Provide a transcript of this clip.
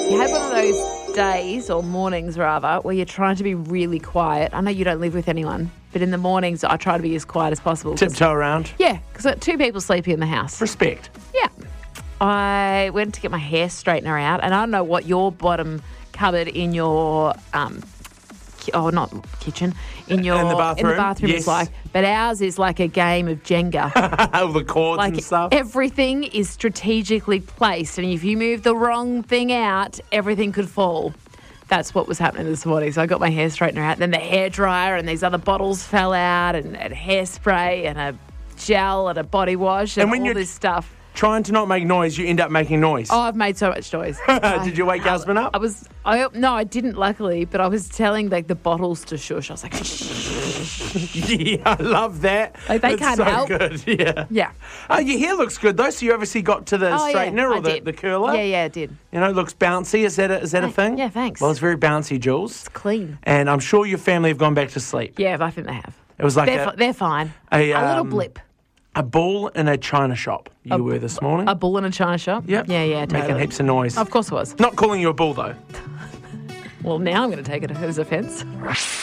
You had one of those days, or mornings rather, where you're trying to be really quiet. I know you don't live with anyone, but in the mornings I try to be as quiet as possible. Tiptoe around. Yeah, because I've got two people sleeping in the house. Respect. Yeah. I went to get my hair straightener out, and I don't know what your bottom cupboard in your not kitchen, in the bathroom yes. is like, but ours is like a game of Jenga. All the cords Like and stuff. everything is strategically placed, and if you move the wrong thing out, everything could fall. That's what was happening this morning. So I got my hair straightener out, and then the hairdryer and these other bottles fell out, and hairspray and a gel and a body wash and all this stuff. Trying to not make noise, you end up making noise. Oh, I've made so much noise. Did you wake husband up? No, I didn't, luckily, but I was telling the bottles to shush. I was like, shh. Yeah, I love that. Like, they It's can't so help. Good. Yeah. Yeah. Your hair looks good though. So you obviously got to the straightener or the curler. Yeah, I did. You know, it looks bouncy. Is that a thing? Yeah, thanks. Well, it's very bouncy, Jules. It's clean. And I'm sure your family have gone back to sleep. Yeah, I think they have. It was like they're fine. a little blip. A bull in a china shop you were this morning. A bull in a china shop? Yep. Yeah, totally. Making heaps of noise. Of course it was. Not calling you a bull though. Well, now I'm going to take it as offence.